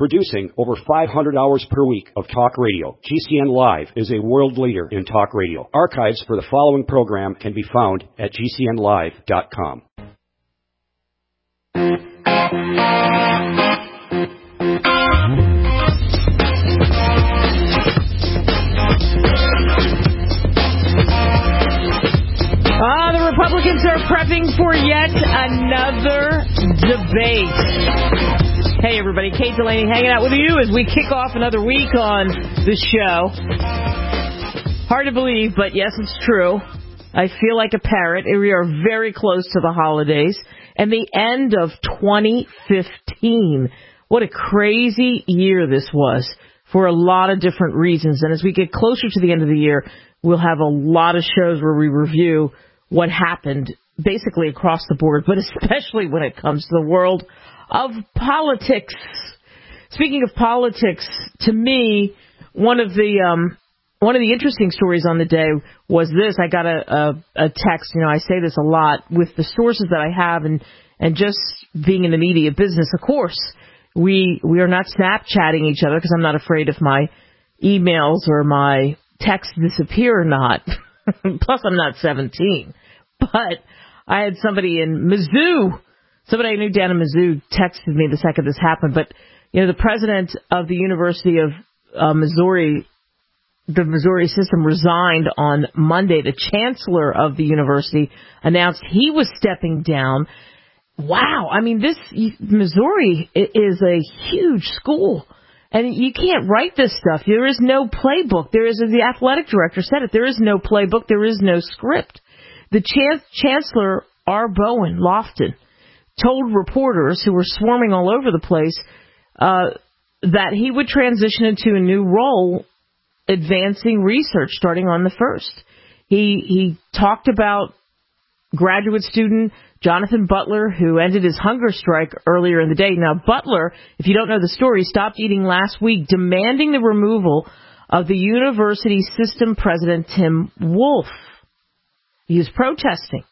Producing over 500 hours per week of talk radio, GCN Live is a world leader in talk radio. Archives for the following program can be found at GCNlive.com. The Republicans are prepping for yet another debate. Hey, everybody, Kate Delaney hanging out with you as we kick off another week on the show. Hard to believe, but yes, it's true. I feel like a parrot. We are very close to the holidays and the end of 2015. What a crazy year this was for a lot of different reasons. And as we get closer to the end of the year, we'll have a lot of shows where we review what happened basically across the board, but especially when it comes to the world of politics. Speaking of politics, to me, one of the interesting stories on the day was this. I got a text. I say this a lot with the sources that I have, and just being in the media business. Of course, we are not Snapchatting each other because I'm not afraid if my emails or my texts disappear or not. Plus, I'm not 17. But I had somebody in Mizzou. Somebody I knew down in Mizzou texted me the second this happened. But, the president of the University of Missouri, the Missouri system, resigned on Monday. The chancellor of the university announced he was stepping down. Wow. I mean, Missouri is a huge school. And you can't write this stuff. There is no playbook. The athletic director said it. There is no playbook. There is no script. The Chancellor, R. Bowen Lofton, told reporters who were swarming all over the place that he would transition into a new role, advancing research starting on the 1st. He talked about graduate student Jonathan Butler, who ended his hunger strike earlier in the day. Now, Butler, if you don't know the story, stopped eating last week, demanding the removal of the university system president, Tim Wolf. He is protesting.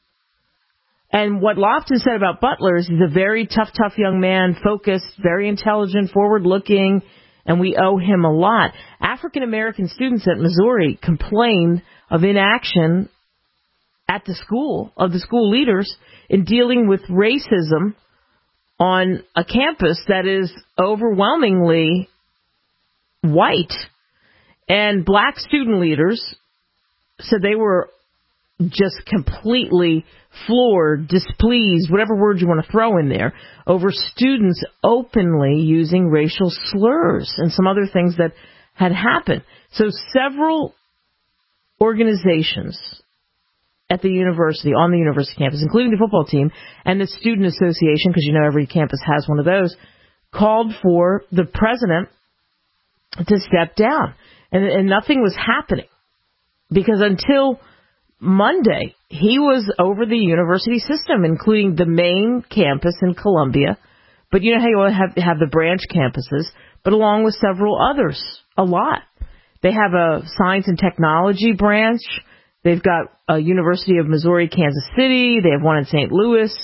And what Lofton said about Butler is he's a very tough young man, focused, very intelligent, forward-looking, and we owe him a lot. African-American students at Missouri complained of inaction at the school, of the school leaders, in dealing with racism on a campus that is overwhelmingly white. And black student leaders said they were just completely floored, displeased, whatever word you want to throw in there, over students openly using racial slurs and some other things that had happened. So several organizations at the university, on the university campus, including the football team and the student association, because every campus has one of those, called for the president to step down. And nothing was happening because until Monday, he was over the university system, including the main campus in Columbia. But you know how you have the branch campuses, but along with several others, a lot. They have a science and technology branch. They've got a University of Missouri, Kansas City. They have one in St. Louis.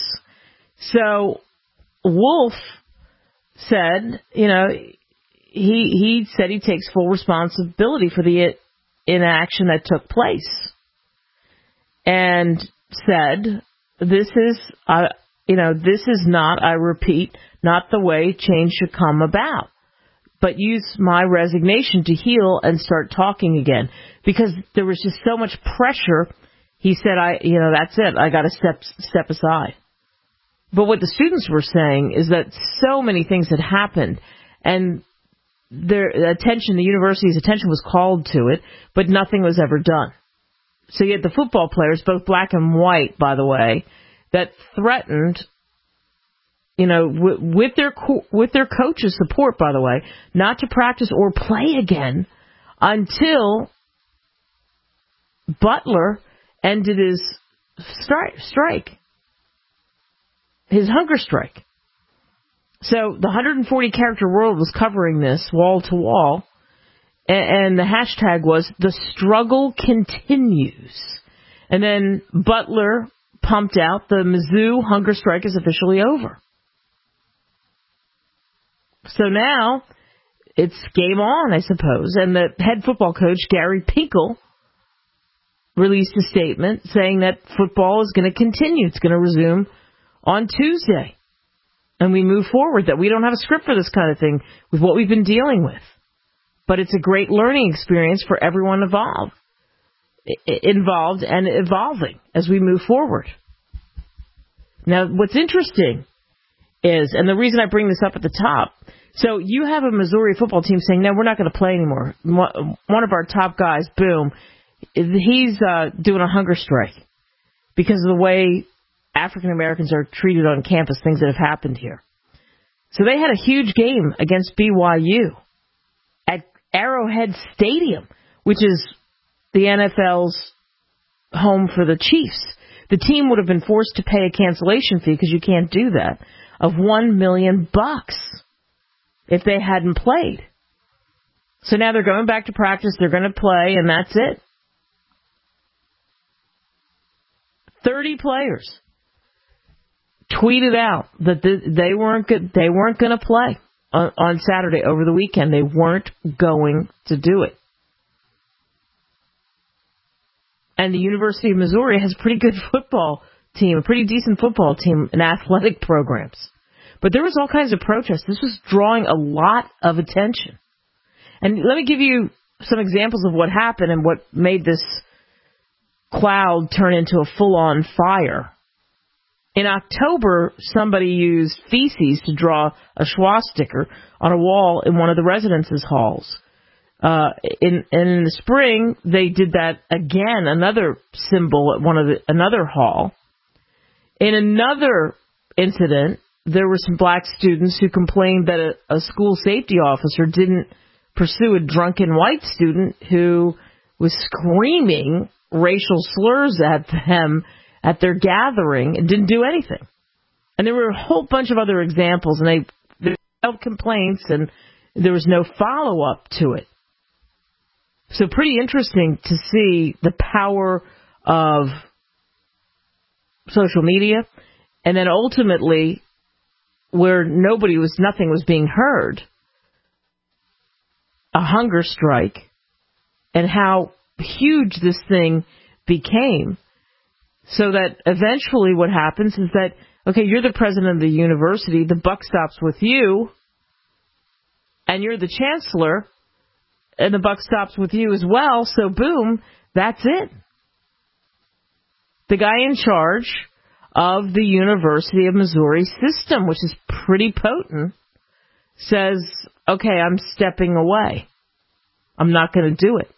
So Wolf said, he said he takes full responsibility for the inaction that took place. And said, this is not, I repeat, not the way change should come about. But use my resignation to heal and start talking again. Because there was just so much pressure, he said, that's it, I got to step aside. But what the students were saying is that so many things had happened, and the university's attention was called to it, but nothing was ever done. So you had the football players, both black and white, by the way, that threatened, with their coach's support, by the way, not to practice or play again until Butler ended his strike, his hunger strike. So the 140-character world was covering this wall to wall. And the hashtag was, the struggle continues. And then Butler pumped out, the Mizzou hunger strike is officially over. So now it's game on, I suppose. And the head football coach, Gary Pinkel, released a statement saying that football is going to continue. It's going to resume on Tuesday. And we move forward, that we don't have a script for this kind of thing with what we've been dealing with. But it's a great learning experience for everyone involved and evolving as we move forward. Now, what's interesting is, and the reason I bring this up at the top, so you have a Missouri football team saying, no, we're not going to play anymore. One of our top guys, Boom, he's doing a hunger strike because of the way African Americans are treated on campus, things that have happened here. So they had a huge game against BYU at Arrowhead Stadium, which is the NFL's home for the Chiefs. The team would have been forced to pay a cancellation fee, because you can't do that, of $1 million if they hadn't played. So now they're going back to practice, they're going to play, and that's it. 30 players tweeted out that they weren't going to play on Saturday over the weekend. They weren't going to do it. And the University of Missouri has a pretty good football team, a pretty decent football team and athletic programs. But there was all kinds of protests. This was drawing a lot of attention. And let me give you some examples of what happened and what made this cloud turn into a full-on fire. In October, somebody used feces to draw a swastika on a wall in one of the residences' halls. In the spring, they did that again, another symbol at another hall. In another incident, there were some black students who complained that a school safety officer didn't pursue a drunken white student who was screaming racial slurs at them at their gathering and didn't do anything. And there were a whole bunch of other examples, and they filed complaints, and there was no follow-up to it. So pretty interesting to see the power of social media, and then ultimately, where nothing was being heard, a hunger strike, and how huge this thing became. So that eventually what happens is that, okay, you're the president of the university, the buck stops with you, and you're the chancellor, and the buck stops with you as well, so boom, that's it. The guy in charge of the University of Missouri system, which is pretty potent, says, okay, I'm stepping away. I'm not going to do it.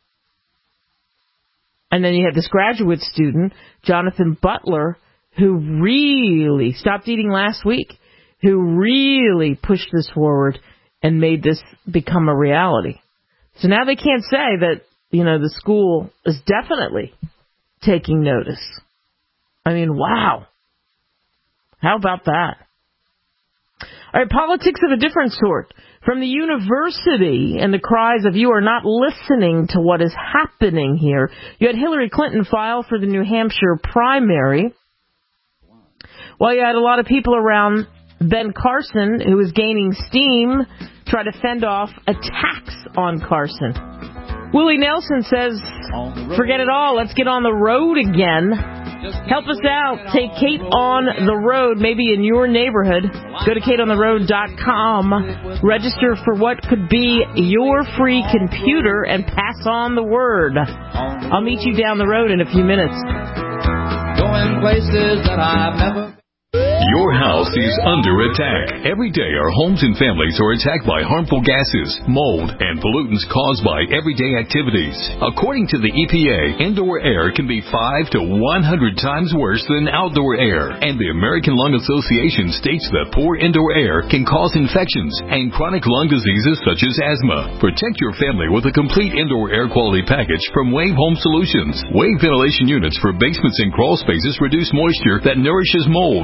And then you have this graduate student, Jonathan Butler, who really stopped eating last week, who really pushed this forward and made this become a reality. So now they can't say that, the school is definitely taking notice. I mean, wow. How about that? All right, politics of a different sort. From the university and the cries of you are not listening to what is happening here, you had Hillary Clinton file for the New Hampshire primary. Well, you had a lot of people around Ben Carson, who is gaining steam, try to fend off attacks on Carson. Willie Nelson says, forget it all, let's get on the road again. Help us out. Take Kate on the road, maybe in your neighborhood. Go to kateontheroad.com. Register for what could be your free computer and pass on the word. I'll meet you down the road in a few minutes. Going places that I've never... Your house is under attack. Every day our homes and families are attacked by harmful gases, mold, and pollutants caused by everyday activities. According to the EPA, indoor air can be 5 to 100 times worse than outdoor air. And the American Lung Association states that poor indoor air can cause infections and chronic lung diseases such as asthma. Protect your family with a complete indoor air quality package from Wave Home Solutions. Wave ventilation units for basements and crawl spaces reduce moisture that nourishes mold, odor,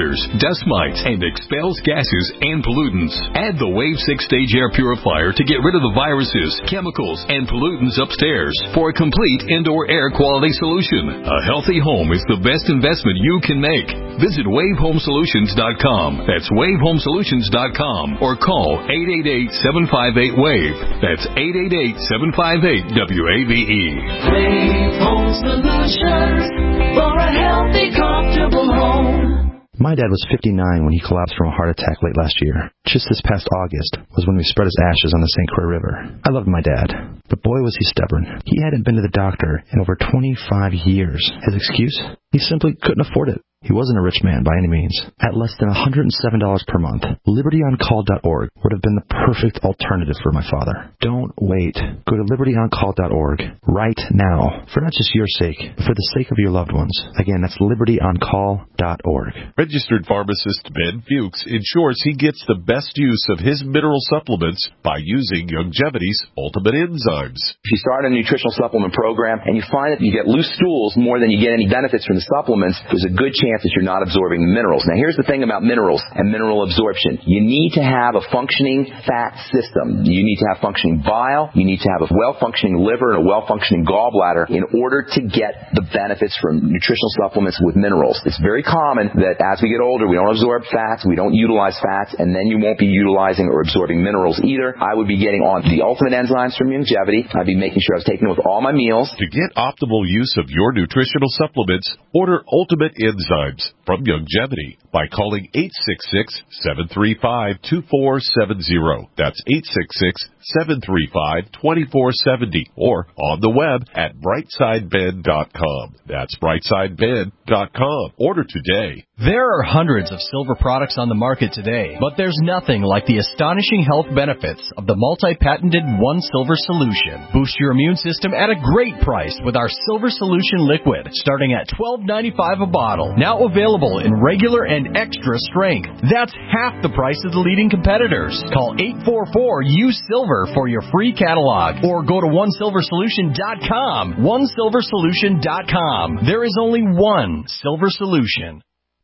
fires, dust mites, and expels gases and pollutants. Add the Wave 6-stage air purifier to get rid of the viruses, chemicals, and pollutants upstairs for a complete indoor air quality solution. A healthy home is the best investment you can make. Visit WaveHomeSolutions.com. That's WaveHomeSolutions.com or call 888-758-WAVE. That's 888-758-WAVE. Wave Home Solutions for a healthy, comfortable home. My dad was 59 when he collapsed from a heart attack late last year. Just this past August was when we spread his ashes on the St. Croix River. I loved my dad, but boy was he stubborn. He hadn't been to the doctor in over 25 years. His excuse? He simply couldn't afford it. He wasn't a rich man by any means. At less than $107 per month, LibertyOnCall.org would have been the perfect alternative for my father. Don't wait. Go to LibertyOnCall.org right now, for not just your sake, but for the sake of your loved ones. Again, that's LibertyOnCall.org. Registered pharmacist Ben Fuchs ensures he gets the best use of his mineral supplements by using Youngevity's Ultimate Enzymes. If you start a nutritional supplement program and you find that you get loose stools more than you get any benefits from the supplements, there's a good chance that you're not absorbing the minerals. Now, here's the thing about minerals and mineral absorption. You need to have a functioning fat system. You need to have functioning bile. You need to have a well-functioning liver and a well-functioning gallbladder in order to get the benefits from nutritional supplements with minerals. It's very common that as we get older, we don't absorb fats, we don't utilize fats, and then you won't be utilizing or absorbing minerals either. I would be getting on the Ultimate Enzymes from Youngevity. I'd be making sure I was taking it with all my meals. To get optimal use of your nutritional supplements, order Ultimate Enzymes from Youngevity by calling 866-735-2470. That's 866-735-2470 or on the web at brightsideben.com. That's brightsideben.com. Order today. There are hundreds of silver products on the market today, but there's nothing like the astonishing health benefits of the multi-patented One Silver Solution. Boost your immune system at a great price with our Silver Solution Liquid, starting at $12.95 a bottle. Now available in regular and extra strength. That's half the price of the leading competitors. Call 844-U-SILVER for your free catalog or go to OneSilverSolution.com. OneSilverSolution.com. There is only one Silver Solution.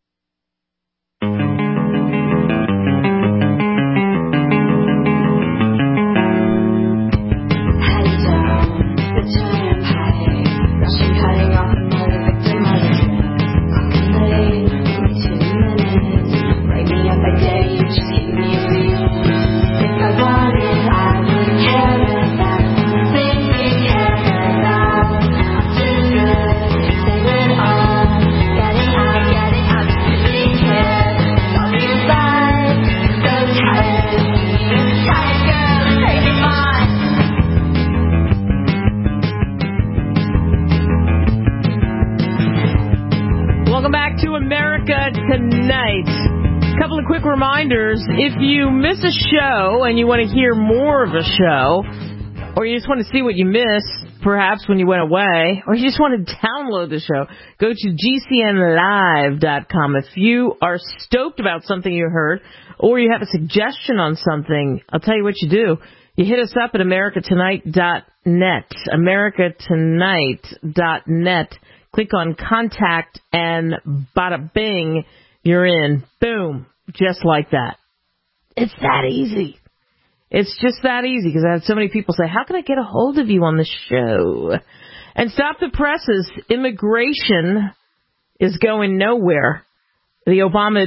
Reminders, if you miss a show and you want to hear more of a show, or you just want to see what you missed, perhaps when you went away, or you just want to download the show, go to GCNlive.com. If you are stoked about something you heard, or you have a suggestion on something, I'll tell you what you do. You hit us up at americatonight.net, americatonight.net. Click on Contact, and bada bing, you're in. Boom. Just like that. It's that easy. It's just that easy, because I had so many people say, how can I get a hold of you on the show? And stop the presses. Immigration is going nowhere. The Obama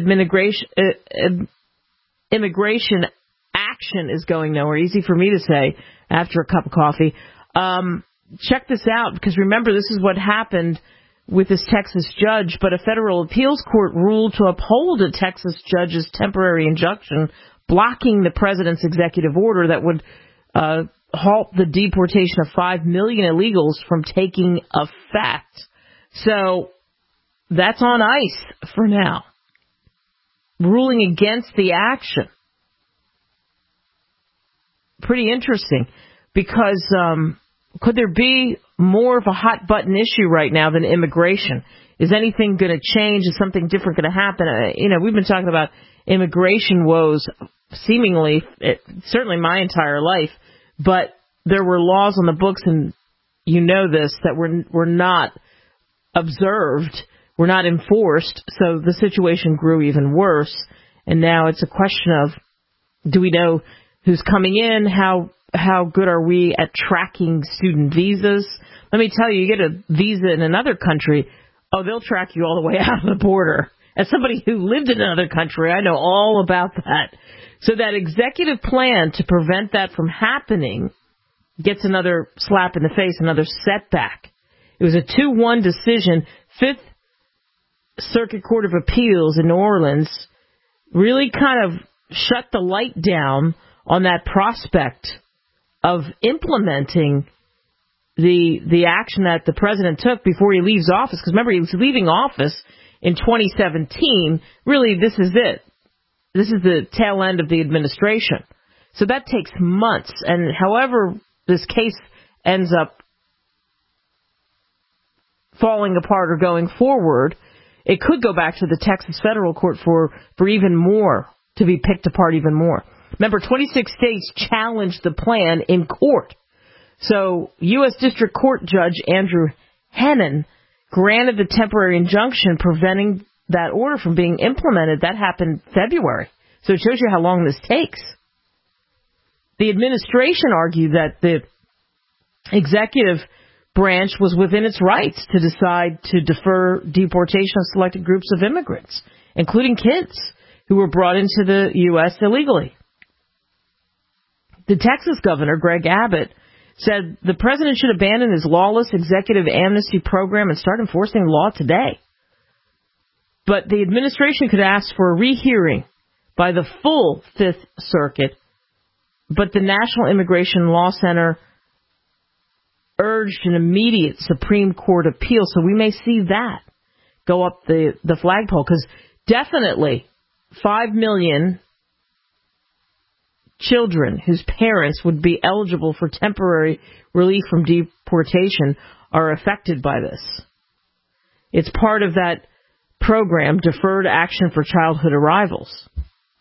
immigration action is going nowhere. Easy for me to say after a cup of coffee. Check this out, because remember, this is what happened with this Texas judge, but a federal appeals court ruled to uphold a Texas judge's temporary injunction blocking the president's executive order that would halt the deportation of 5 million illegals from taking effect. So that's on ice for now. Ruling against the action. Pretty interesting, because could there be more of a hot-button issue right now than immigration? Is anything going to change? Is something different going to happen? We've been talking about immigration woes seemingly, certainly my entire life, but there were laws on the books, and you know this, that were not observed were not enforced, so the situation grew even worse. And now it's a question of, do we know who's coming in? How good are we at tracking student visas? Let me tell you, you get a visa in another country, they'll track you all the way out of the border. As somebody who lived in another country, I know all about that. So that executive plan to prevent that from happening gets another slap in the face, another setback. It was a 2-1 decision. Fifth Circuit Court of Appeals in New Orleans really kind of shut the light down on that prospect of implementing the action that the president took before he leaves office. Because remember, he was leaving office in 2017. Really, this is it. This is the tail end of the administration. So that takes months. And however this case ends up falling apart or going forward, it could go back to the Texas federal court for even more, to be picked apart even more. Remember, 26 states challenged the plan in court. So U.S. District Court Judge Andrew Hennen granted the temporary injunction preventing that order from being implemented. That happened February. So it shows you how long this takes. The administration argued that the executive branch was within its rights to decide to defer deportation of selected groups of immigrants, including kids who were brought into the U.S. illegally. The Texas governor, Greg Abbott, said the president should abandon his lawless executive amnesty program and start enforcing the law today. But the administration could ask for a rehearing by the full Fifth Circuit, but the National Immigration Law Center urged an immediate Supreme Court appeal, so we may see that go up the flagpole, because definitely 5 million children whose parents would be eligible for temporary relief from deportation are affected by this. It's part of that program, Deferred Action for Childhood Arrivals.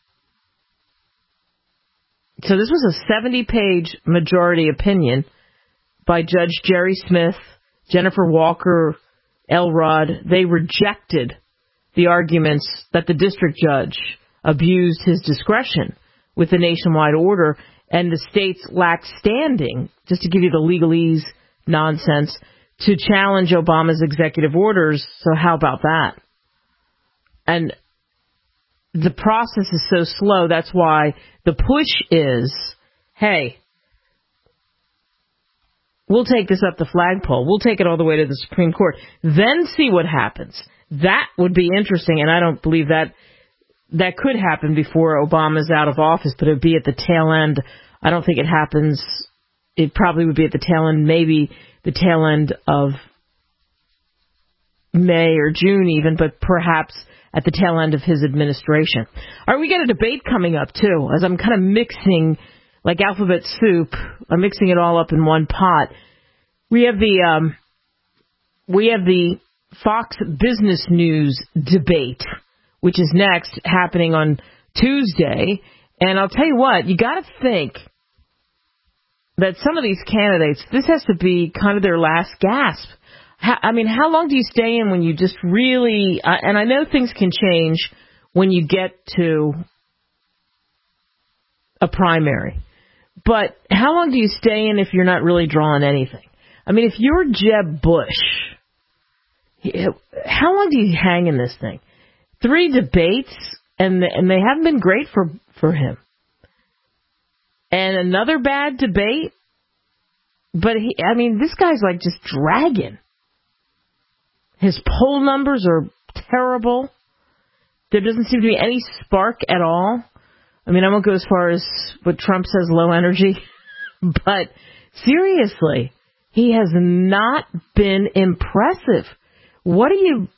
So this was a 70-page majority opinion by Judge Jerry Smith, Jennifer Walker, Elrod. They rejected the arguments that the district judge abused his discretion with the nationwide order, and the states lacked standing, just to give you the legalese nonsense, to challenge Obama's executive orders. So how about that? And the process is so slow, that's why the push is, hey, we'll take this up the flagpole. We'll take it all the way to the Supreme Court. Then see what happens. That would be interesting, and I don't believe that could happen before Obama's out of office, but it would be at the tail end. I don't think it happens. It probably would be at the tail end, maybe the tail end of May or June even, but perhaps at the tail end of his administration. All right, we got a debate coming up, too, as I'm kind of mixing, like alphabet soup, I'm mixing it all up in one pot. We have the Fox Business News debate, which is next, happening on Tuesday. And I'll tell you what, you got to think that some of these candidates, this has to be kind of their last gasp. How long do you stay in when you just really, and I know things can change when you get to a primary, but how long do you stay in if you're not really drawing anything? I mean, if you're Jeb Bush, how long do you hang in this thing? 3 debates, and they haven't been great for him. And another bad debate, but this guy's like just dragging. His poll numbers are terrible. There doesn't seem to be any spark at all. I won't go as far as what Trump says, low energy, but seriously, he has not been impressive. When you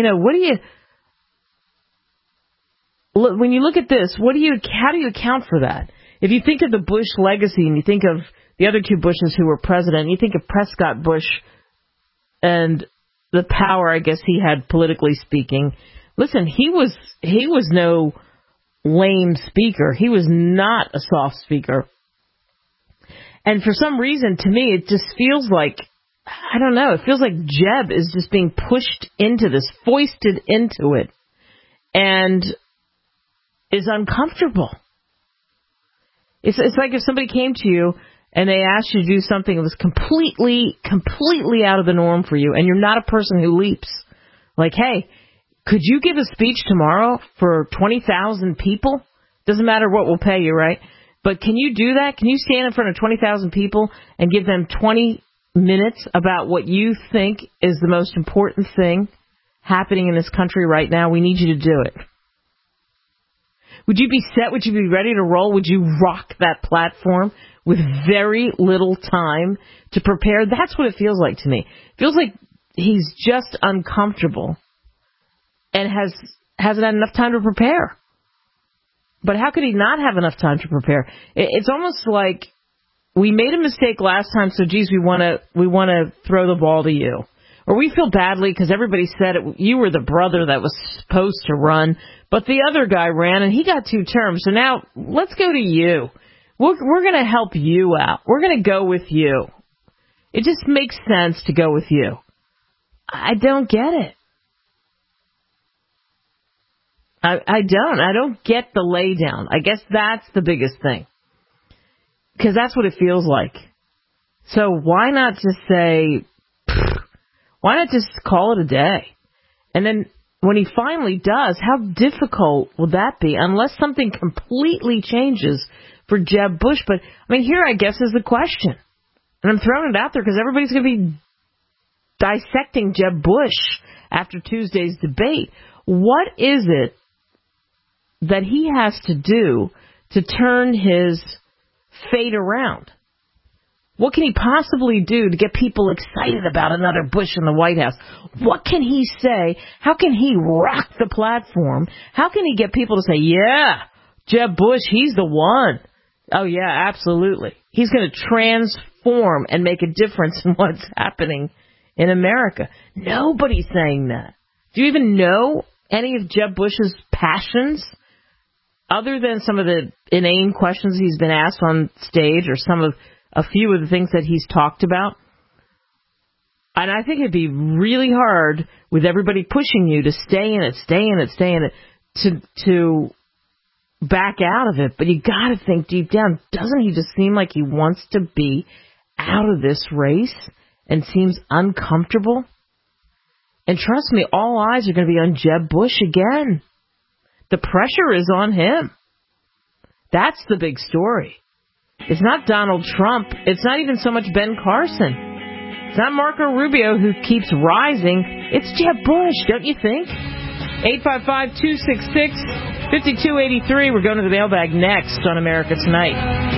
look at this, how do you account for that? If you think of the Bush legacy and you think of the other 2 Bushes who were president, you think of Prescott Bush and the power, I guess, he had politically speaking. Listen, he was no lame speaker. He was not a soft speaker. And for some reason, to me, it just feels like I don't know. It feels like Jeb is just being pushed into this, foisted into it, and is uncomfortable. It's like if somebody came to you and they asked you to do something that was completely out of the norm for you, and you're not a person who leaps. Like, hey, could you give a speech tomorrow for 20,000 people? Doesn't matter what we'll pay you, right? But can you do that? Can you stand in front of 20,000 people and give them 20 minutes about what you think is the most important thing happening in this country right now? We need you to do it. Would you be set? Would you be ready to roll? Would you rock that platform with very little time to prepare? That's what it feels like to me. It feels like he's just uncomfortable and hasn't had enough time to prepare. But how could he not have enough time to prepare? It's almost like we made a mistake last time, so geez, we want to throw the ball to you. Or we feel badly because everybody said you were the brother that was supposed to run, but the other guy ran and he got 2 terms. So now let's go to you. We're going to help you out. We're going to go with you. It just makes sense to go with you. I don't get it. I don't get the lay down. I guess that's the biggest thing. Because that's what it feels like. So why not just say, why not just call it a day? And then when he finally does, how difficult will that be? Unless something completely changes for Jeb Bush. But, I mean, here I guess is the question. And I'm throwing it out there because everybody's going to be dissecting Jeb Bush after Tuesday's debate. What is it that he has to do to turn his fate around? What can he possibly do to get people excited about another Bush in the White House? What can he say? How can he rock the platform? How can he get people to say, yeah, Jeb Bush, he's the one. Oh, yeah, absolutely. He's going to transform and make a difference in what's happening in America. Nobody's saying that. Do you even know any of Jeb Bush's passions? Other than some of the inane questions he's been asked on stage or a few of the things that he's talked about. And I think it'd be really hard with everybody pushing you to stay in it, to back out of it. But you got to think deep down, doesn't he just seem like he wants to be out of this race and seems uncomfortable? And trust me, all eyes are going to be on Jeb Bush again. The pressure is on him. That's the big story. It's not Donald Trump. It's not even so much Ben Carson. It's not Marco Rubio who keeps rising. It's Jeb Bush, don't you think? 855-266-5283. We're going to the mailbag next on America Tonight.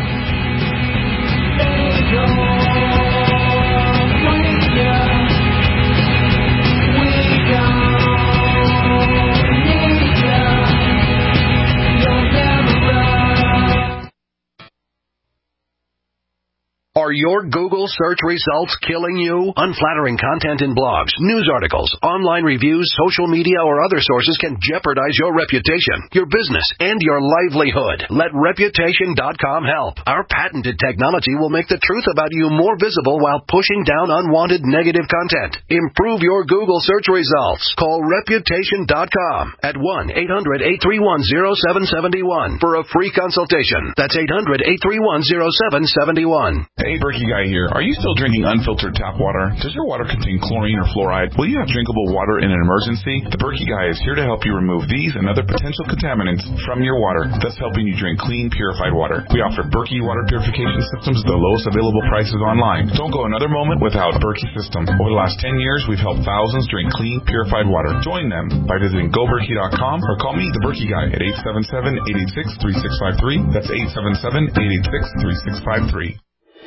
Are your Google search results killing you? Unflattering content in blogs, news articles, online reviews, social media, or other sources can jeopardize your reputation, your business, and your livelihood. Let Reputation.com help. Our patented technology will make the truth about you more visible while pushing down unwanted negative content. Improve your Google search results. Call Reputation.com at 1-800-831-0771 for a free consultation. That's 800-831-0771. Hey, Berkey Guy here. Are you still drinking unfiltered tap water? Does your water contain chlorine or fluoride? Will you have drinkable water in an emergency? The Berkey Guy is here to help you remove these and other potential contaminants from your water, thus helping you drink clean, purified water. We offer Berkey water purification systems at the lowest available prices online. Don't go another moment without Berkey system. Over the last 10 years, we've helped thousands drink clean, purified water. Join them by visiting GoBerkey.com or call me, the Berkey Guy, at 877-886-3653. That's 877-886-3653.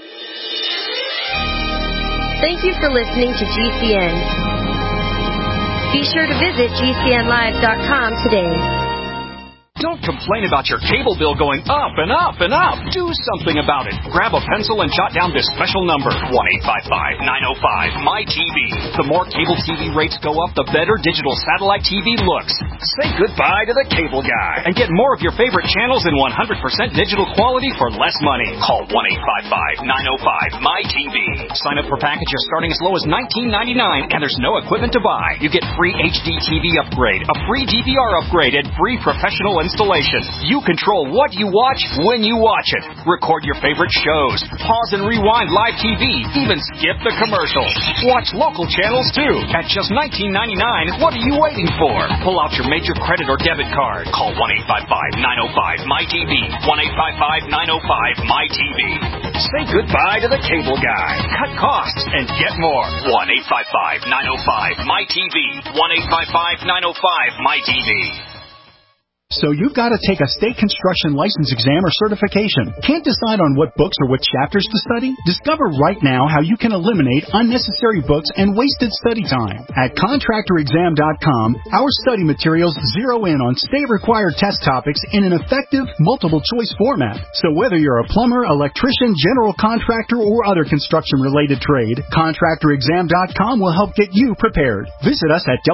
Thank you for listening to GCN. Be sure to visit GCNlive.com today. Don't complain about your cable bill going up and up and up. Do something about it. Grab a pencil and jot down this special number, 1-855-905-MY-TV. The more cable TV rates go up, the better digital satellite TV looks. Say goodbye to the cable guy and get more of your favorite channels in 100% digital quality for less money. Call 1-855-905-MY-TV. Sign up for packages starting as low as $19.99, and there's no equipment to buy. You get free HD TV upgrade, a free DVR upgrade, and free professional installation. You control what you watch when you watch it. Record your favorite shows. Pause and rewind live TV. Even skip the commercials. Watch local channels too. At just $19.99, what are you waiting for? Pull out your major credit or debit card. Call 1-855-905-MY-TV. 1-855-905-MY-TV. Say goodbye to the cable guy. Cut costs and get more. 1-855-905-MY-TV. 1-855-905-MY-TV. So you've got to take a state construction license exam or certification. Can't decide on what books or what chapters to study? Discover right now how you can eliminate unnecessary books and wasted study time. At contractorexam.com, our study materials zero in on state-required test topics in an effective, multiple-choice format. So whether you're a plumber, electrician, general contractor, or other construction-related trade, contractorexam.com will help get you prepared. Visit us at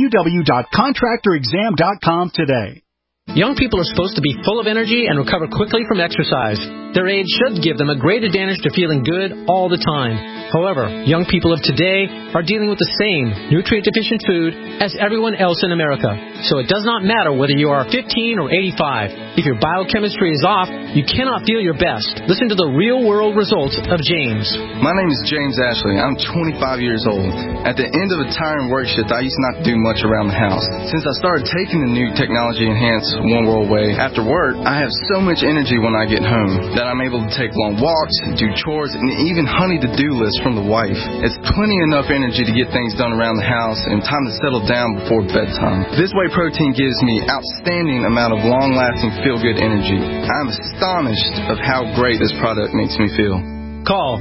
www.contractorexam.com today. Young people are supposed to be full of energy and recover quickly from exercise. Their age should give them a great advantage to feeling good all the time. However, young people of today are dealing with the same nutrient-deficient food as everyone else in America. So it does not matter whether you are 15 or 85. If your biochemistry is off, you cannot feel your best. Listen to the real-world results of James. My name is James Ashley. I'm 25 years old. At the end of a tiring work shift, I used not to do much around the house. Since I started taking the new technology-enhanced One World Way, after work, I have so much energy when I get home that I'm able to take long walks, do chores, and even honey-to-do lists from the wife. It's plenty enough energy to get things done around the house and time to settle down before bedtime. This Whey protein gives me outstanding amount of long-lasting feel-good energy. I'm astonished of how great this product makes me feel. Call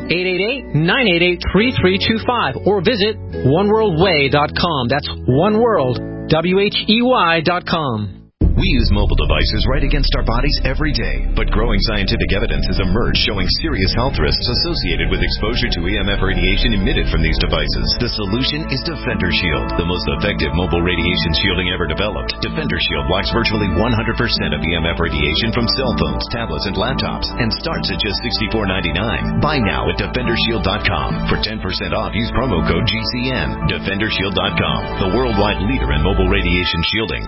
888-988-3325 or visit oneworldway.com. That's oneworld, WHEY.com. We use mobile devices right against our bodies every day, but growing scientific evidence has emerged showing serious health risks associated with exposure to EMF radiation emitted from these devices. The solution is Defender Shield, the most effective mobile radiation shielding ever developed. Defender Shield blocks virtually 100% of EMF radiation from cell phones, tablets, and laptops, and starts at just $64.99. Buy now at DefenderShield.com. For 10% off, use promo code GCN. DefenderShield.com, the worldwide leader in mobile radiation shielding.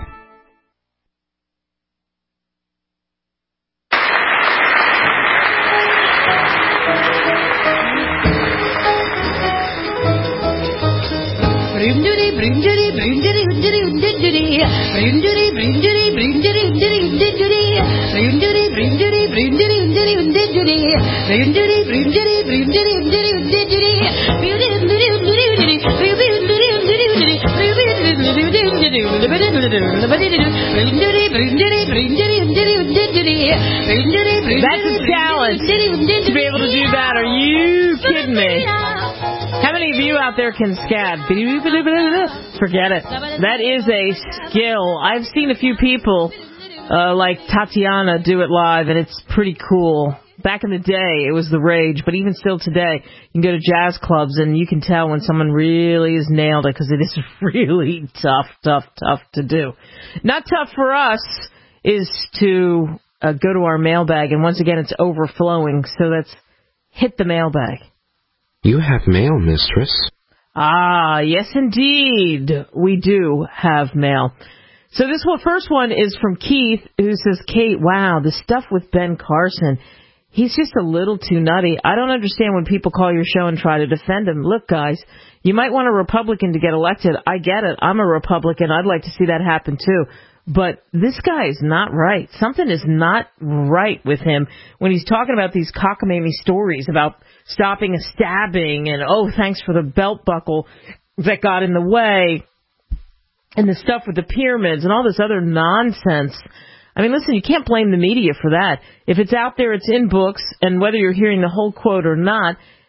That's a challenge to be able to do that. Are you kidding me? How many of you out there can scab? Forget it. That is a skill. I've seen a few people like Tatiana do it live, and it's pretty cool. Back in the day, it was the rage, but even still today, you can go to jazz clubs, and you can tell when someone really has nailed it, because it is really tough to do. Not tough for us is to go to our mailbag, and once again, it's overflowing, so let's hit the mailbag. You have mail, mistress. Ah, yes, indeed. We do have mail. So this first one is from Keith, who says, Kate, wow, the stuff with Ben Carson, he's just a little too nutty. I don't understand when people call your show and try to defend him. Look, guys, you might want a Republican to get elected. I get it. I'm a Republican. I'd like to see that happen, too. But this guy is not right. Something is not right with him when he's talking about these cockamamie stories about stopping a stabbing and, oh, thanks for the belt buckle that got in the way, and the stuff with the pyramids and all this other nonsense. I mean, listen, you can't blame the media for that. If it's out there, it's in books, and whether you're hearing the whole quote or not,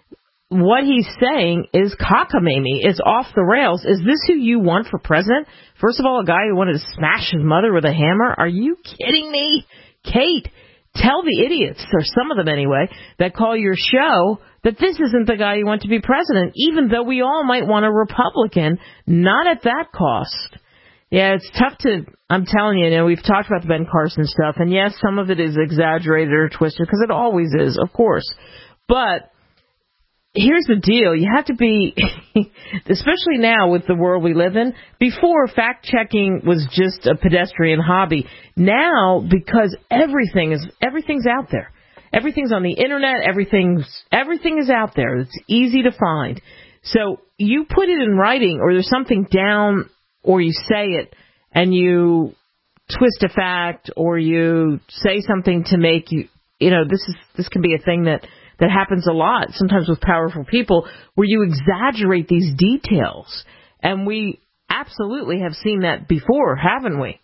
what he's saying is cockamamie. It's off the rails. Is this who you want for president? First of all, a guy who wanted to smash his mother with a hammer? Are you kidding me? Kate, tell the idiots, or some of them anyway, that call your show that this isn't the guy you want to be president, even though we all might want a Republican, not at that cost. Yeah, it's tough to, I'm telling you, we've talked about the Ben Carson stuff, and yes, some of it is exaggerated or twisted, because it always is, of course. But here's the deal. You have to be, especially now with the world we live in, before fact-checking was just a pedestrian hobby. Now, because everything's out there. Everything's on the internet. Everything is out there. It's easy to find. So you put it in writing, or there's something down, or you say it, and you twist a fact, or you say something to make you, this can be a thing that happens a lot, sometimes with powerful people, where you exaggerate these details. And we absolutely have seen that before, haven't we?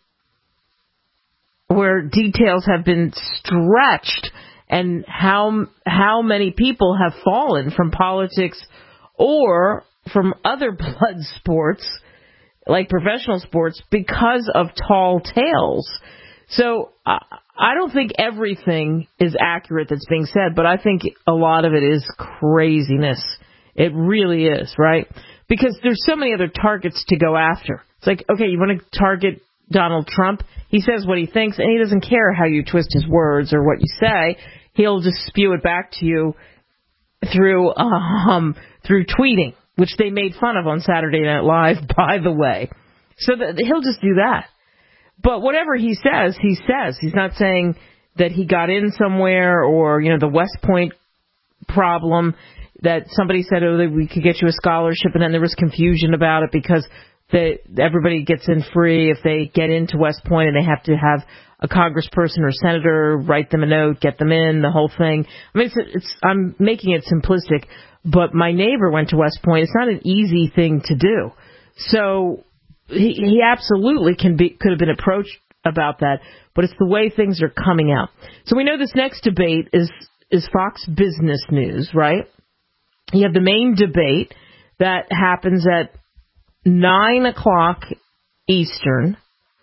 Where details have been stretched, and how many people have fallen from politics or from other blood sports, like professional sports, because of tall tales. So I don't think everything is accurate that's being said, but I think a lot of it is craziness. It really is, right? Because there's so many other targets to go after. It's like, okay, you want to target Donald Trump? He says what he thinks, and he doesn't care how you twist his words or what you say. He'll just spew it back to you through tweeting, which they made fun of on Saturday Night Live, by the way. So he'll just do that. But whatever he says, he says. He's not saying that he got in somewhere, or, the West Point problem, that somebody said, that we could get you a scholarship, and then there was confusion about it because everybody gets in free if they get into West Point, and they have to have a congressperson or senator write them a note, get them in, the whole thing. I mean, I'm making it simplistic, but my neighbor went to West Point. It's not an easy thing to do. So he absolutely could have been approached about that, but it's the way things are coming out. So we know this next debate is Fox Business News, right? You have the main debate that happens at 9 o'clock Eastern.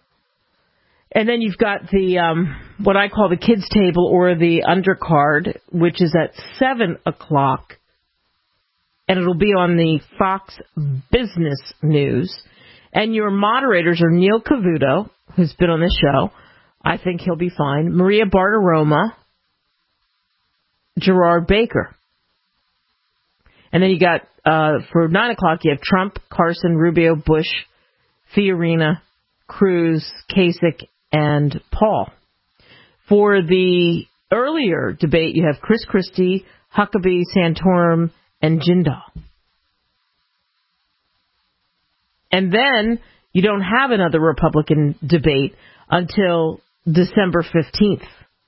And then you've got the what I call the kids table, or the undercard, which is at 7 o'clock. And it'll be on the Fox Business News. And your moderators are Neil Cavuto, who's been on this show. I think he'll be fine. Maria Bartiromo, Gerard Baker. And then you got, for 9 o'clock, you have Trump, Carson, Rubio, Bush, Fiorina, Cruz, Kasich, and Paul. For the earlier debate, you have Chris Christie, Huckabee, Santorum, and Jindal. And then you don't have another Republican debate until December 15th.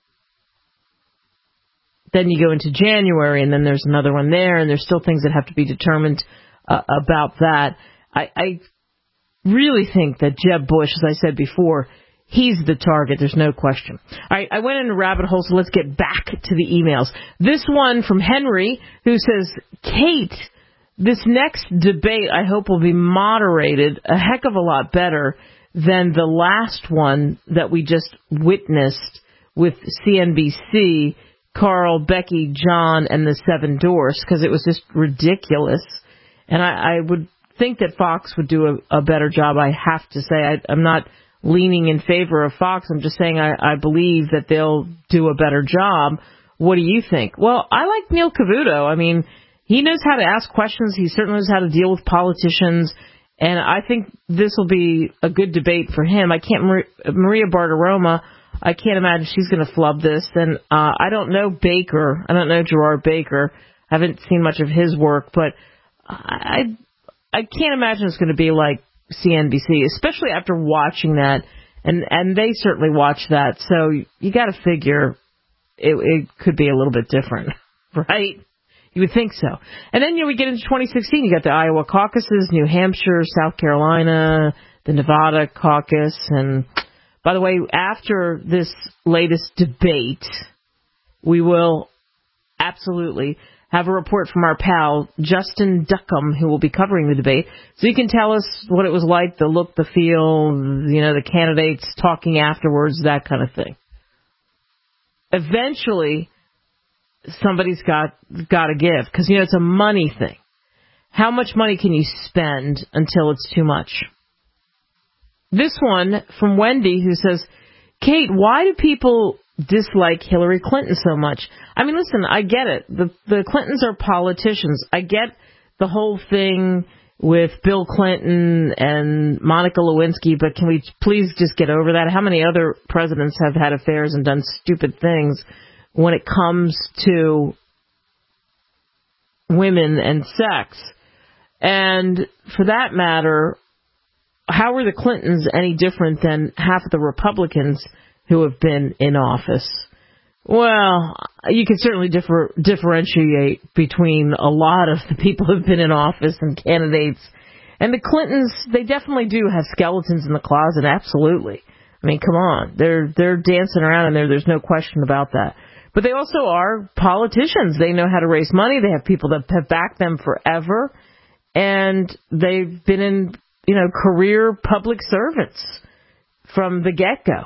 Then you go into January, and then there's another one there, and there's still things that have to be determined about that. I really think that Jeb Bush, as I said before, he's the target. There's no question. All right, I went into a rabbit hole, so let's get back to the emails. This one from Henry, who says, Kate, this next debate I hope will be moderated a heck of a lot better than the last one that we just witnessed with CNBC, Carl, Becky, John, and the Seven Dwarfs, because it was just ridiculous. And I would think that Fox would do a better job, I have to say. I'm not leaning in favor of Fox. I'm just saying I believe that they'll do a better job. What do you think? Well, I like Neil Cavuto. I mean, he knows how to ask questions. He certainly knows how to deal with politicians. And I think this will be a good debate for him. Maria Bartiromo, I can't imagine she's going to flub this. And I don't know Baker. I don't know Gerard Baker. I haven't seen much of his work. But I can't imagine it's going to be like CNBC, especially after watching that. And they certainly watch that. So you got to figure it could be a little bit different, right? You would think so. And then, we get into 2016. You got the Iowa caucuses, New Hampshire, South Carolina, the Nevada caucus. And by the way, after this latest debate, we will absolutely have a report from our pal, Justin Duckham, who will be covering the debate. So you can tell us what it was like, the look, the feel, the candidates talking afterwards, that kind of thing. Eventually, somebody's got to give, because, it's a money thing. How much money can you spend until it's too much? This one from Wendy, who says, Kate, why do people dislike Hillary Clinton so much? I mean, listen, I get it. The Clintons are politicians. I get the whole thing with Bill Clinton and Monica Lewinsky, but can we please just get over that? How many other presidents have had affairs and done stupid things when it comes to women and sex? And for that matter, how are the Clintons any different than half of the Republicans who have been in office? Well, you can certainly differentiate between a lot of the people who have been in office and candidates. And the Clintons, they definitely do have skeletons in the closet, absolutely. I mean, come on. They're dancing around in there. There's no question about that. But they also are politicians. They know how to raise money. They have people that have backed them forever. And they've been in, career public servants from the get-go.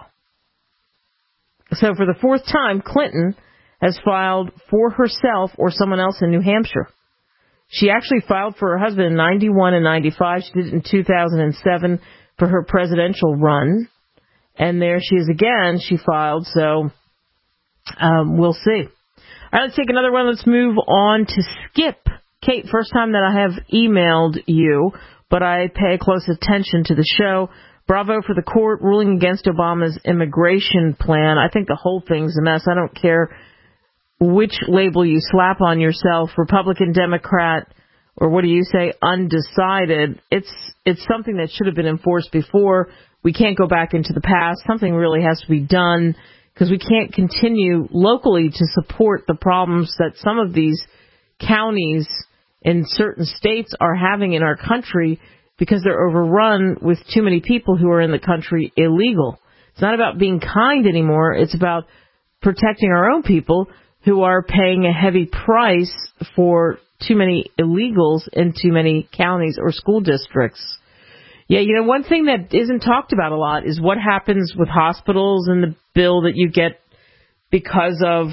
So for the fourth time, Clinton has filed for herself or someone else in New Hampshire. She actually filed for her husband in 91 and 95. She did it in 2007 for her presidential run. And there she is again. She filed, so we'll see. All right, let's take another one. Let's move on to Skip. Kate, first time that I have emailed you, but I pay close attention to the show. Bravo for the court ruling against Obama's immigration plan. I think the whole thing's a mess. I don't care which label you slap on yourself, Republican, Democrat, or what do you say, undecided. It's something that should have been enforced before. We can't go back into the past. Something really has to be done because we can't continue locally to support the problems that some of these counties in certain states are having in our country because they're overrun with too many people who are in the country illegal. It's not about being kind anymore. It's about protecting our own people who are paying a heavy price for too many illegals in too many counties or school districts. Yeah, one thing that isn't talked about a lot is what happens with hospitals and the bill that you get because of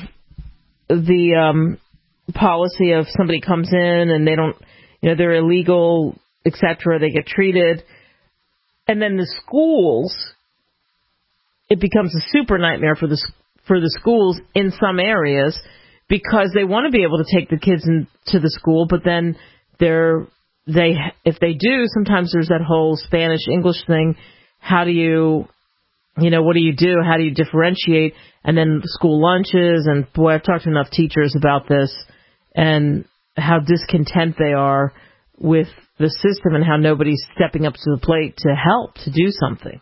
the policy of somebody comes in and they don't, they're illegal, etc. They get treated. And then the schools, it becomes a super nightmare for the schools in some areas because they want to be able to take the kids into the school, but then if they do, sometimes there's that whole Spanish-English thing. How do you, what do you do? How do you differentiate? And then the school lunches, and boy, I've talked to enough teachers about this and how discontent they are with the system and how nobody's stepping up to the plate to help, to do something.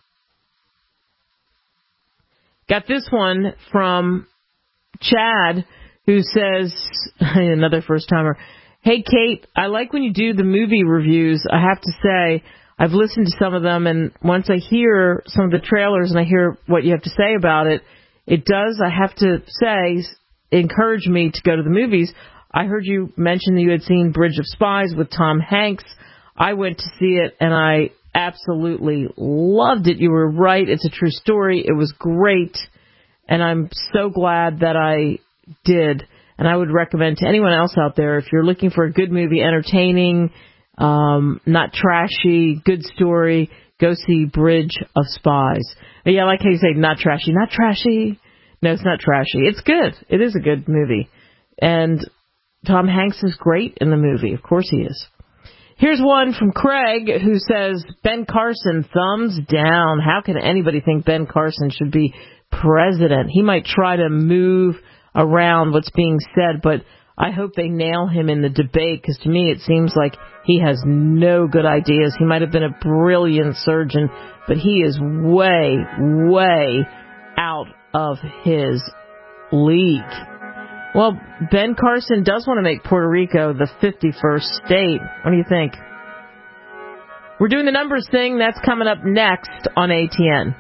Got this one from Chad, who says, another first-timer, hey, Kate, I like when you do the movie reviews. I have to say, I've listened to some of them, and once I hear some of the trailers and I hear what you have to say about it, it does, I have to say, encourage me to go to the movies. I heard you mention that you had seen Bridge of Spies with Tom Hanks. I went to see it, and I absolutely loved it. You were right. It's a true story. It was great, and I'm so glad that I did. And I would recommend to anyone else out there, if you're looking for a good movie, entertaining, not trashy, good story, go see Bridge of Spies. But yeah, I like how you say not trashy. Not trashy. No, it's not trashy. It's good. It is a good movie. And Tom Hanks is great in the movie. Of course he is. Here's one from Craig who says, Ben Carson, thumbs down. How can anybody think Ben Carson should be president? He might try to move around what's being said, but I hope they nail him in the debate, because to me it seems like he has no good ideas. He might have been a brilliant surgeon, but he is way, way out of his league. Well, Ben Carson does want to make Puerto Rico the 51st state. What do you think? We're doing the numbers thing. That's coming up next on ATN.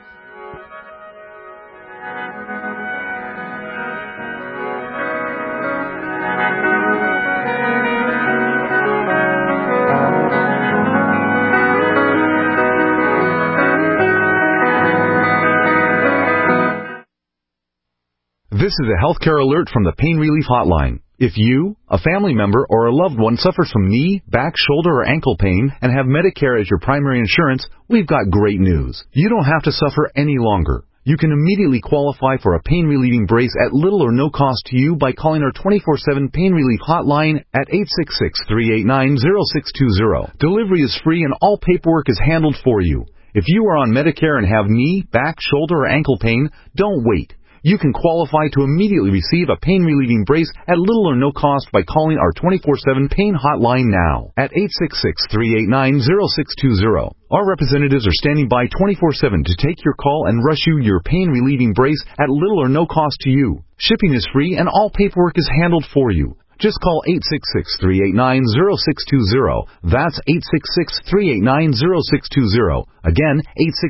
This is a healthcare alert from the Pain Relief Hotline. If you, a family member, or a loved one suffers from knee, back, shoulder, or ankle pain and have Medicare as your primary insurance, we've got great news. You don't have to suffer any longer. You can immediately qualify for a pain-relieving brace at little or no cost to you by calling our 24/7 Pain Relief Hotline at 866-389-0620. Delivery is free and all paperwork is handled for you. If you are on Medicare and have knee, back, shoulder, or ankle pain, don't wait. You can qualify to immediately receive a pain-relieving brace at little or no cost by calling our 24/7 Pain Hotline now at 866-389-0620. Our representatives are standing by 24/7 to take your call and rush you your pain-relieving brace at little or no cost to you. Shipping is free and all paperwork is handled for you. Just call 866-389-0620. That's 866-389-0620. Again,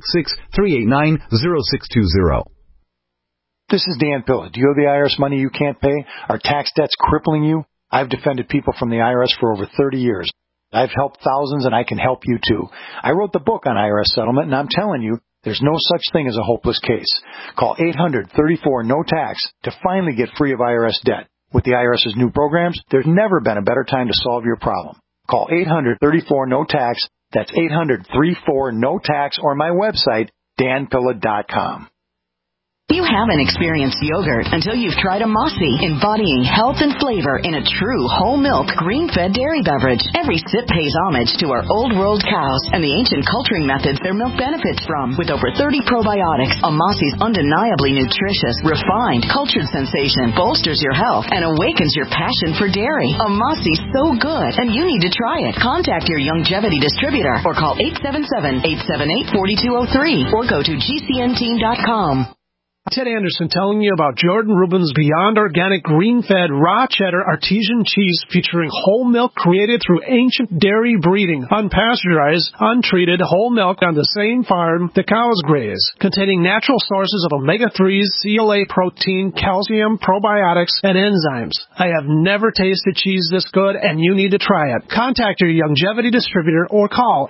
866-389-0620. This is Dan Pilla. Do you owe the IRS money you can't pay? Are tax debts crippling you? I've defended people from the IRS for over 30 years. I've helped thousands, and I can help you too. I wrote the book on IRS settlement, and I'm telling you, there's no such thing as a hopeless case. Call 800-34-NO-TAX to finally get free of IRS debt. With the IRS's new programs, there's never been a better time to solve your problem. Call 800-34-NO-TAX. That's 800-34-NO-TAX, or my website, danpilla.com. You haven't experienced yogurt until you've tried a Mossy, embodying health and flavor in a true whole milk, green-fed dairy beverage. Every sip pays homage to our old world cows and the ancient culturing methods their milk benefits from. With over 30 probiotics, a Mossy's undeniably nutritious, refined, cultured sensation bolsters your health and awakens your passion for dairy. A Mossy's so good, and you need to try it. Contact your Youngevity distributor or call 877-878-4203 or go to gcnteam.com. Ted Anderson telling you about Jordan Rubin's Beyond Organic Green-Fed Raw Cheddar Artesian Cheese featuring whole milk created through ancient dairy breeding, unpasteurized, untreated whole milk on the same farm the cows graze, containing natural sources of omega-3s, CLA protein, calcium, probiotics, and enzymes. I have never tasted cheese this good, and you need to try it. Contact your Youngevity distributor or call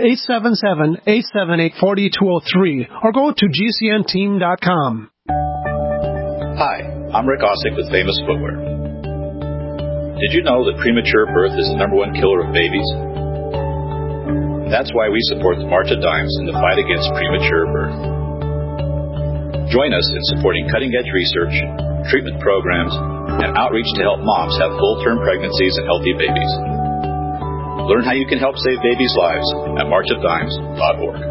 877-878-4203 or go to gcnteam.com. Hi, I'm Rick Osick with Famous Footwear. Did you know that premature birth is the #1 killer of babies? That's why we support the March of Dimes in the fight against premature birth. Join us in supporting cutting-edge research, treatment programs, and outreach to help moms have full-term pregnancies and healthy babies. Learn how you can help save babies' lives at marchofdimes.org.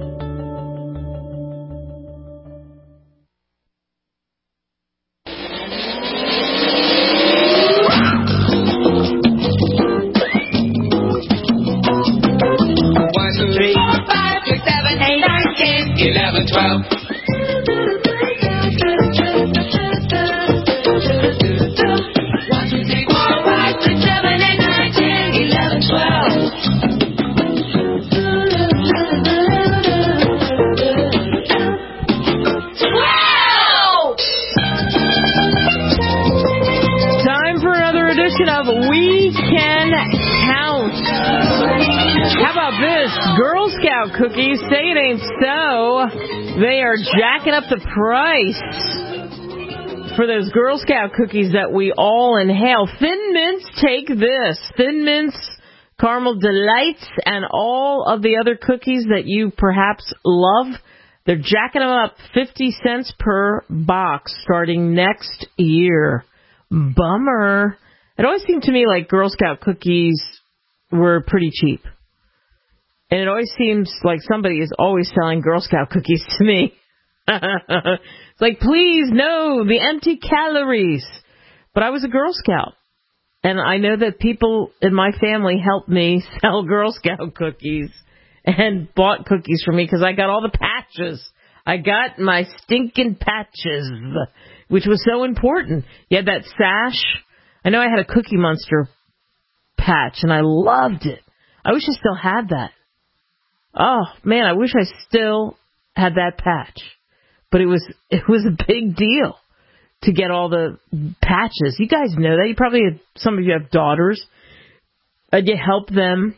Cookies, say it ain't so. They are jacking up the price for those Girl Scout cookies that we all inhale. Thin Mints, take this. Thin Mints, Caramel Delights, and all of the other cookies that you perhaps love. They're jacking them up 50 cents per box starting next year. Bummer. It always seemed to me like Girl Scout cookies were pretty cheap. And it always seems like somebody is always selling Girl Scout cookies to me. It's like, please, no, the empty calories. But I was a Girl Scout. And I know that people in my family helped me sell Girl Scout cookies and bought cookies for me because I got all the patches. I got my stinking patches, which was so important. You had that sash. I know I had a Cookie Monster patch, and I loved it. I wish I still had that. Oh, man, I wish I still had that patch. But it was a big deal to get all the patches. You guys know that. You probably some of you have daughters. You help them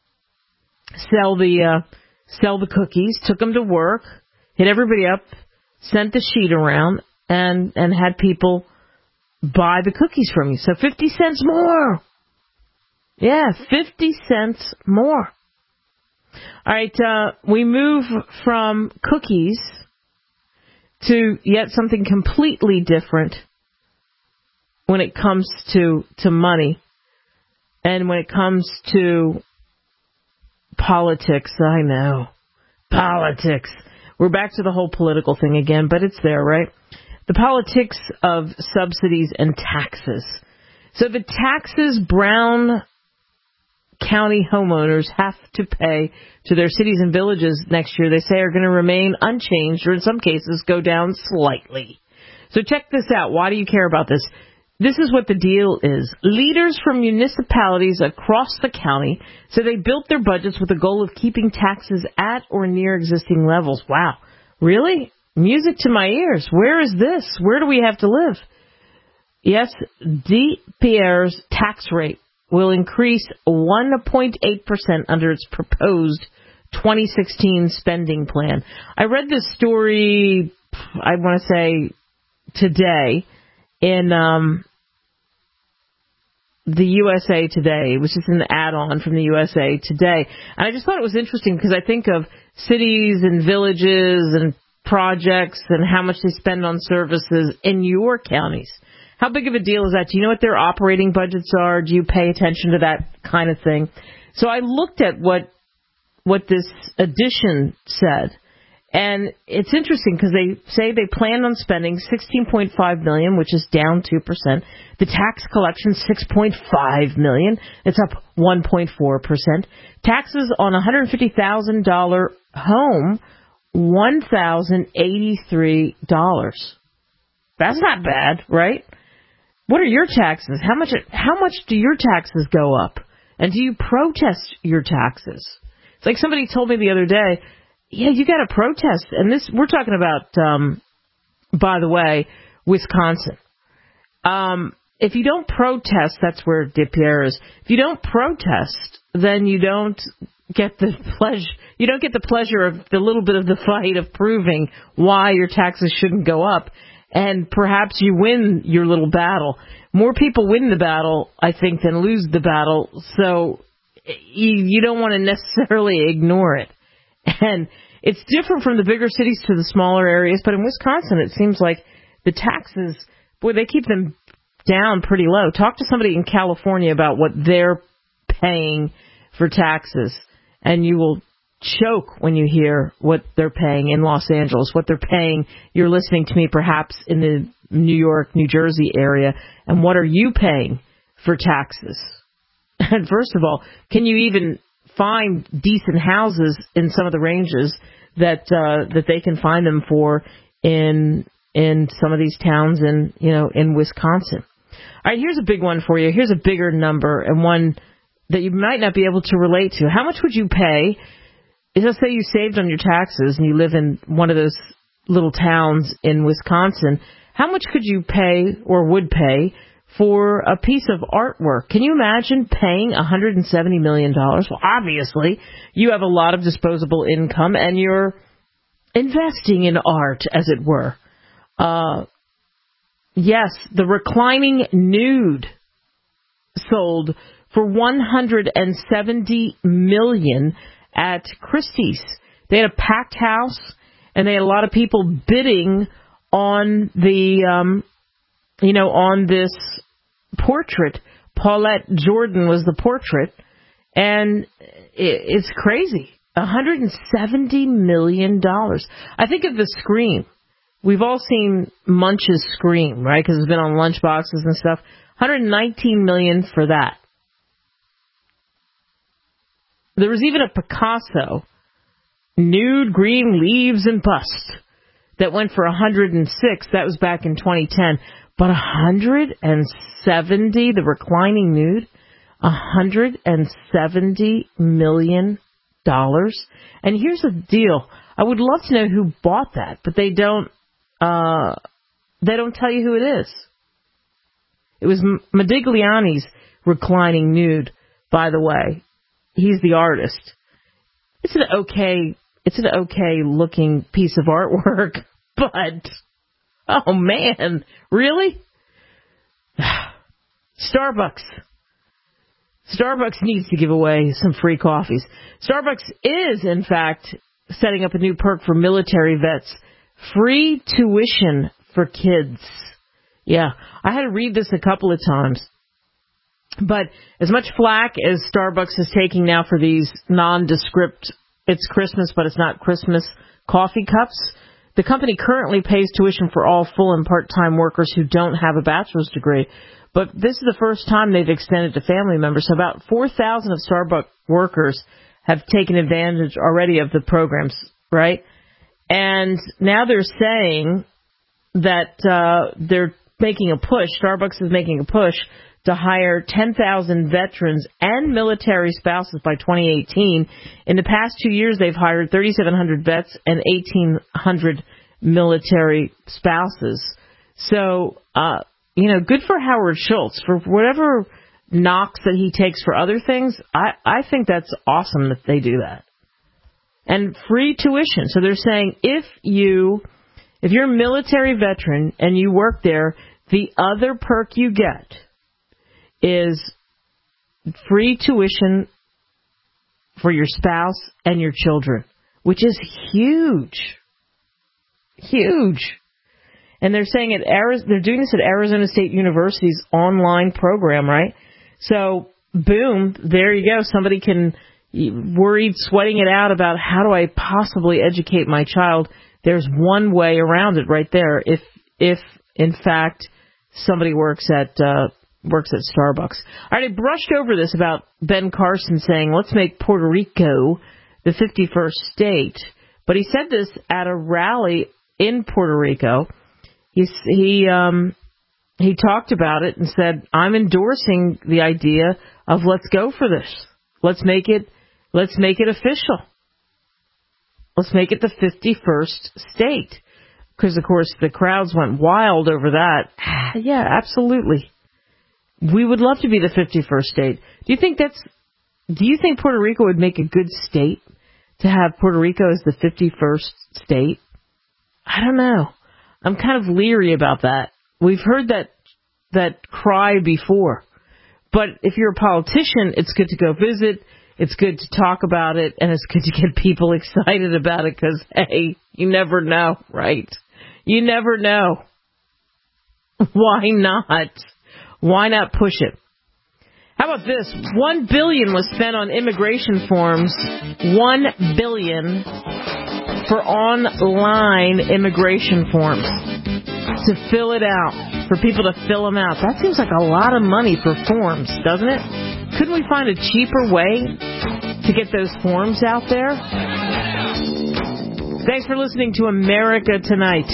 sell the cookies, took them to work, hit everybody up, sent the sheet around, and had people buy the cookies from you. So 50 cents more. Yeah, 50 cents more. All right, we move from cookies to yet something completely different when it comes to money and when it comes to politics. I know. Politics. We're back to the whole political thing again, but it's there, right? The politics of subsidies and taxes. So the taxes Brown County homeowners have to pay to their cities and villages next year, they say, are going to remain unchanged or in some cases go down slightly. So check this out. Why do you care about this? This is what the deal is. Leaders from municipalities across the county say they built their budgets with the goal of keeping taxes at or near existing levels. Wow. Really? Music to my ears. Where is this? Where do we have to live? Yes, DPR's tax rate will increase 1.8% under its proposed 2016 spending plan. I read this story, I want to say, today in the USA Today. It was just an add-on from the USA Today. And I just thought it was interesting because I think of cities and villages and projects and how much they spend on services in your counties. How big of a deal is that? Do you know what their operating budgets are? Do you pay attention to that kind of thing? So I looked at what this edition said, and it's interesting because they say they plan on spending $16.5 million, which is down 2%. The tax collection, $6.5 million. It's up 1.4%. Taxes on $150,000 home, $1,083. That's not bad, right? What are your taxes? How much do your taxes go up? And do you protest your taxes? It's like somebody told me the other day, yeah, you got to protest. And this, we're talking about, by the way, Wisconsin. If you don't protest, that's where DPR is. If you don't protest, then you don't get the pleasure of the little bit of the fight of proving why your taxes shouldn't go up. And perhaps you win your little battle. More people win the battle, I think, than lose the battle. So you don't want to necessarily ignore it. And it's different from the bigger cities to the smaller areas. But in Wisconsin, it seems like the taxes, boy, they keep them down pretty low. Talk to somebody in California about what they're paying for taxes, and you will choke when you hear what they're paying in Los Angeles, what they're paying. You're listening to me perhaps in the New York, New Jersey area, and what are you paying for taxes? And first of all, can you even find decent houses in some of the ranges that they can find them for in some of these towns in Wisconsin? All right, here's a big one for you. Here's a bigger number and one that you might not be able to relate to. How much would you pay? Let's say you saved on your taxes and you live in one of those little towns in Wisconsin. How much could you pay or would pay for a piece of artwork? Can you imagine paying $170 million? Well, obviously, you have a lot of disposable income and you're investing in art, as it were. Yes, the reclining nude sold for $170 million at Christie's. They had a packed house, and they had a lot of people bidding on the, on this portrait. Paulette Jordan was the portrait, and it's crazy. $170 million. I think of the Scream. We've all seen Munch's Scream, right? Because it's been on lunchboxes and stuff. $119 million for that. There was even a Picasso, nude green leaves and bust, that went for $106. That was back in 2010. But $170, the reclining nude, $170 million. And here's the deal. I would love to know who bought that, but they don't tell you who it is. It was Modigliani's reclining nude, by the way. He's the artist. It's an okay looking piece of artwork, but oh man, really? Starbucks. Starbucks needs to give away some free coffees. Starbucks is, in fact, setting up a new perk for military vets. Free tuition for kids. Yeah, I had to read this a couple of times. But as much flack as Starbucks is taking now for these nondescript, it's Christmas, but it's not Christmas coffee cups, the company currently pays tuition for all full and part-time workers who don't have a bachelor's degree. But this is the first time they've extended to family members. So about 4,000 of Starbucks workers have taken advantage already of the programs, right? And now they're saying that they're making a push, Starbucks is making a push to hire 10,000 veterans and military spouses by 2018. In the past 2 years, they've hired 3,700 vets and 1,800 military spouses. So, good for Howard Schultz. For whatever knocks that he takes for other things, I think that's awesome that they do that. And free tuition. So they're saying if you're a military veteran and you work there, the other perk you get is free tuition for your spouse and your children, which is huge. Huge. And they're saying they're doing this at Arizona State University's online program, right? So, boom, there you go. Somebody can worried, sweating it out about how do I possibly educate my child. There's one way around it right there. If in fact somebody works at Starbucks. All right, I brushed over this about Ben Carson saying, let's make Puerto Rico the 51st state. But he said this at a rally in Puerto Rico. He talked about it and said, I'm endorsing the idea of let's go for this. Let's make it official. Let's make it the 51st state. Because, of course, the crowds went wild over that. Yeah, absolutely. We would love to be the 51st state. Do you think Puerto Rico would make a good state to have Puerto Rico as the 51st state? I don't know. I'm kind of leery about that. We've heard that cry before. But if you're a politician, it's good to go visit. It's good to talk about it. And it's good to get people excited about it because, hey, you never know, right? You never know. Why not? Why not push it? How about this? $1 billion was spent on immigration forms. $1 billion for online immigration forms to fill it out, for people to fill them out. That seems like a lot of money for forms, doesn't it? Couldn't we find a cheaper way to get those forms out there? Thanks for listening to America Tonight.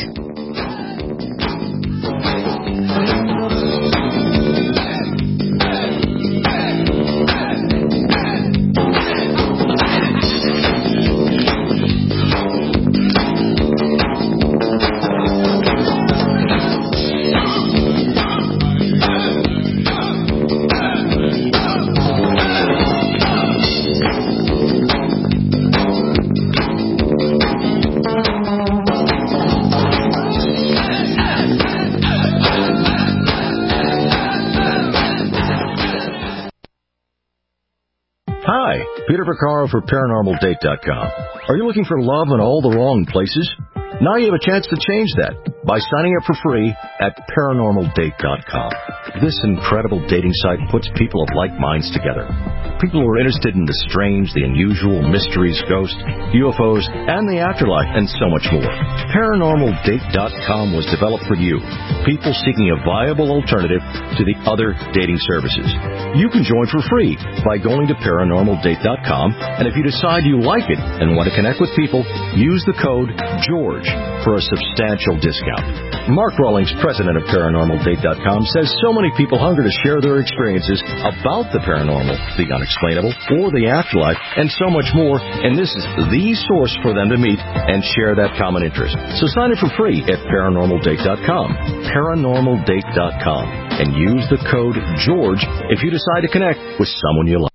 Peter Vaccaro for ParanormalDate.com. Are you looking for love in all the wrong places? Now you have a chance to change that by signing up for free at ParanormalDate.com. This incredible dating site puts people of like minds together. People who are interested in the strange, the unusual, mysteries, ghosts, UFOs, and the afterlife, and so much more. ParanormalDate.com was developed for you, people seeking a viable alternative to the other dating services. You can join for free by going to ParanormalDate.com, and if you decide you like it and want to connect with people, use the code GEORGE for a substantial discount. Mark Rawlings, president of ParanormalDate.com, says so many people hunger to share their experiences about the paranormal, the unexplainable, or the afterlife, and so much more, and this is the source for them to meet and share that common interest. So sign up for free at ParanormalDate.com, ParanormalDate.com, and use the code GEORGE if you decide to connect with someone you like.